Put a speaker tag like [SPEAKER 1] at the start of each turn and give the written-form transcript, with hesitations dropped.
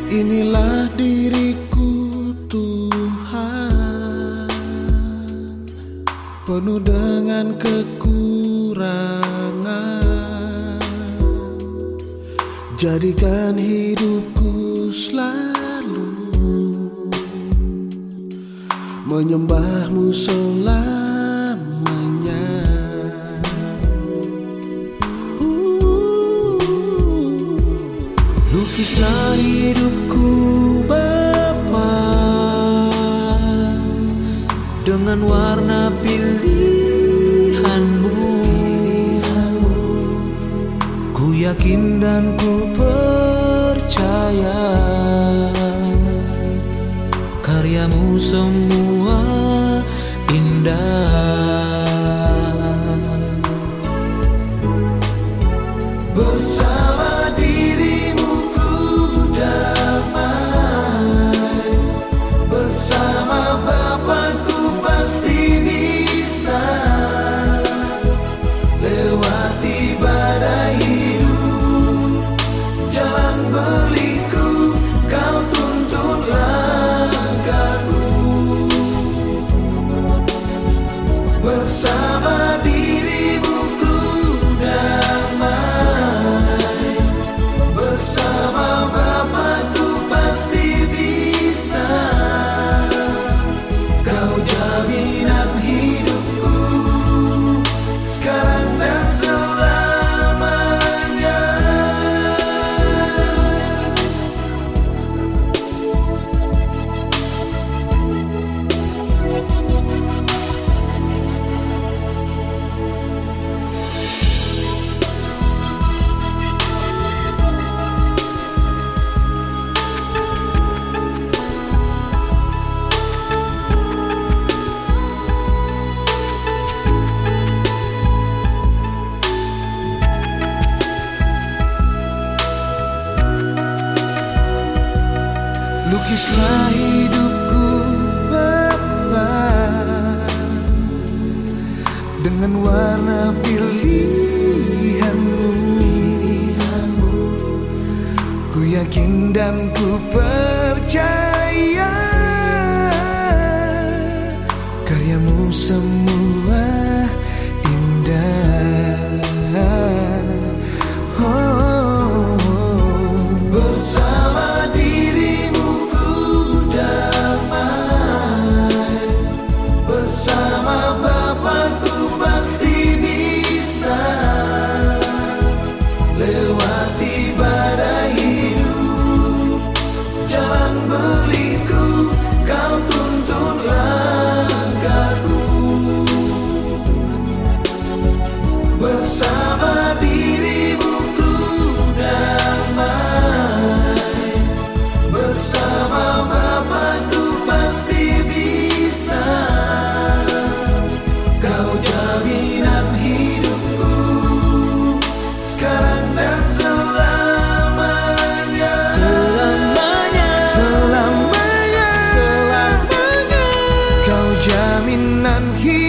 [SPEAKER 1] Inilah diriku Tuhan, penuh dengan kekurangan. Jadikan hidupku selalu menyembah-Mu selamanya. Lukislah hidupku Bapa dengan warna pilihan-Mu. Ku yakin dan ku percaya karya-Mu semua indah. Bersama diri-Mu ku damai, bersama Bapa-Ku pasti bisa lewati badai hidup, jalan berliku Kau tuntun langkahku. Bersama diri-Mu ku damai, bersama Bapa-Ku pasti bisa. Kau jaminan hidupku sekarang dan selamanya. Lukislah hidupku Bapa dengan warna pilihan-Mu. Ku yakin dan ku percaya karya-Mu semua indah. Bersama diri-Mu ku damai, bersama Bapa-Ku pasti bisa lewati badai hidup, jalan berliku Kau tuntun langkahku. Bersama diri-Mu ku damai, bersama Bapa-Ku pasti bisa. Kau jaminan hidupku sekarang dan selamanya. Selamanya, selamanya, selamanya. Kau jaminan hidupku